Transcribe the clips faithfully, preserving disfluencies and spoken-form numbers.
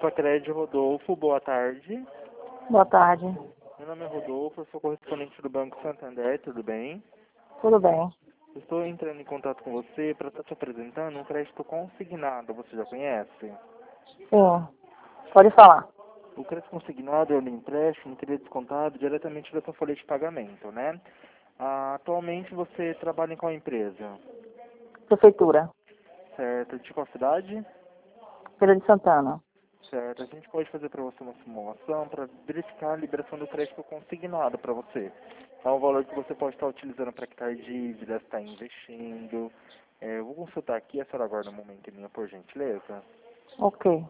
Copa Crédito Rodolfo, boa tarde. Boa tarde. Meu nome é Rodolfo, eu sou correspondente do Banco Santander, tudo bem? Tudo bem. Eu estou entrando em contato com você para estar te apresentando um crédito consignado, você já conhece? Sim. Pode falar. O crédito consignado é um empréstimo que ele é descontado diretamente da sua folha de pagamento, né? Ah, atualmente você trabalha em qual empresa? Prefeitura. Certo, de qual cidade? Feira de Santana. Certo, a gente pode fazer para você uma simulação para verificar a liberação do crédito consignado para você. É um valor que você pode estar utilizando para quitar dívidas, estar investindo. É, eu vou consultar aqui, a senhora aguarda um momentinho, por gentileza. Ok.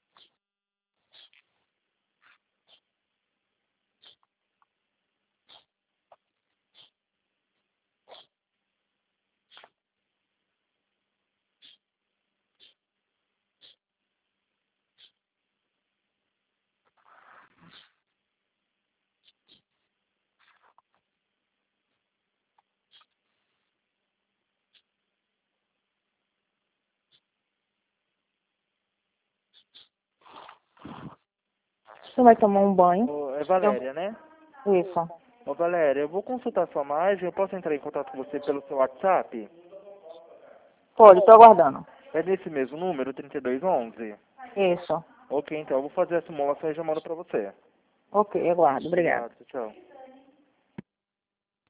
Você vai tomar um banho? Ô, é Valéria, né? Isso. Ô Valéria, eu vou consultar sua margem, eu posso entrar em contato com você pelo seu WhatsApp? Pode, estou aguardando. É nesse mesmo número, trinta e dois onze? Isso. Ok, então eu vou fazer a simulação e já mando para você. Ok, aguardo. Obrigada. Obrigado, tchau.